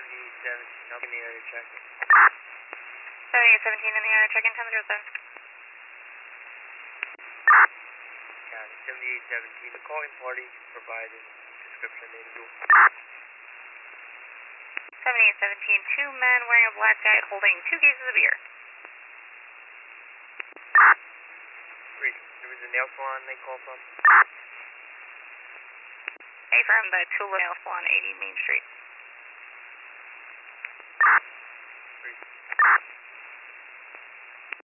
7817, how many area check-in? 7817 in the area check-in, time to 07. Got it, 7817. The calling party provided description name dual. 7817, two men wearing a black guide holding 2 cases of beer. Great. There was a nail salon they called from? Hey, from the Tula Nail Salon, 80 Main Street.